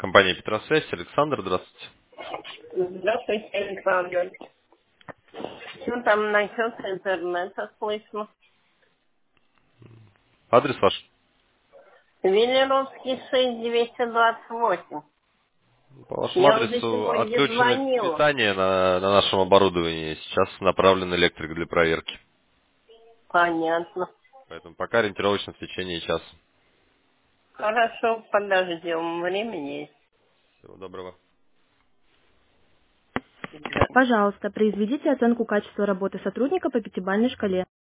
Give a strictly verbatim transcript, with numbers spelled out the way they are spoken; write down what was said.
Компания Петросвязь. Александр, здравствуйте. Здравствуйте, Александр. Что там насчет интернета слышно? Адрес ваш? Велеровский шесть двести двадцать восемь. По вашему Я уже адресу сегодня отключено звонила. питание на, на нашем оборудовании. Сейчас направлен электрик для проверки. Понятно. Поэтому пока ориентировочно в течение часа. Хорошо, подождем. Времени есть. Всего доброго. Да. Пожалуйста, произведите оценку качества работы сотрудника по пятибалльной шкале.